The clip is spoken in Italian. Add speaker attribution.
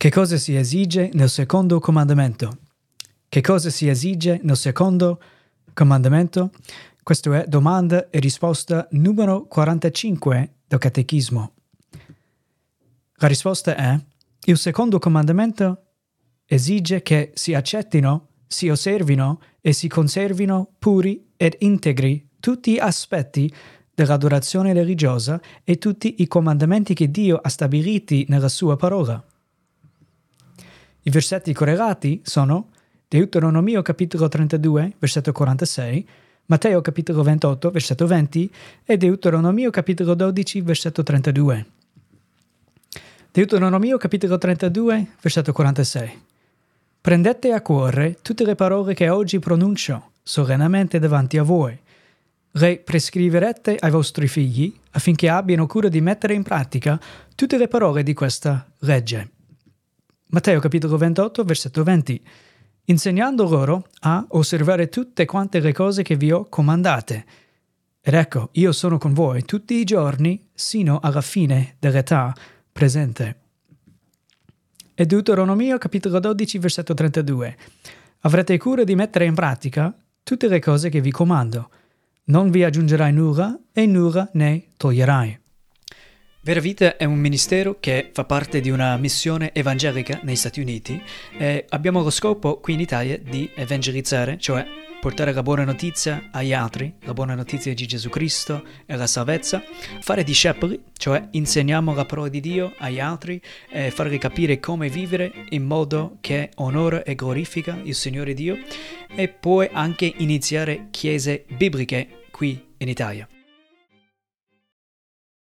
Speaker 1: Che cosa si esige nel secondo comandamento? Che cosa si esige nel secondo comandamento? Questo è domanda e risposta numero 45 del Catechismo. La risposta è: il secondo comandamento esige che si accettino, si osservino e si conservino puri ed integri tutti gli aspetti dell'adorazione religiosa e tutti i comandamenti che Dio ha stabiliti nella sua parola. I versetti correlati sono Deuteronomio capitolo 32, versetto 46, Matteo capitolo 28, versetto 20 e Deuteronomio capitolo 12, versetto 32. Deuteronomio capitolo 32, versetto 46. Prendete a cuore tutte le parole che oggi pronuncio solennemente davanti a voi. Le prescriverete ai vostri figli affinché abbiano cura di mettere in pratica tutte le parole di questa legge. Matteo capitolo 28, versetto 20. Insegnando loro a osservare tutte quante le cose che vi ho comandate. Ed ecco, io sono con voi tutti i giorni sino alla fine dell'età presente. E Deuteronomio capitolo 12, versetto 32. Avrete cura di mettere in pratica tutte le cose che vi comando. Non vi aggiungerai nulla e nulla ne toglierai. Vera Vita è un ministero che fa parte di una missione evangelica negli Stati Uniti e abbiamo lo scopo qui in Italia di evangelizzare, cioè portare la buona notizia agli altri, la buona notizia di Gesù Cristo e la salvezza, fare discepoli, cioè insegniamo la parola di Dio agli altri e farli capire come vivere in modo che onora e glorifica il Signore Dio e poi anche iniziare chiese bibliche qui in Italia.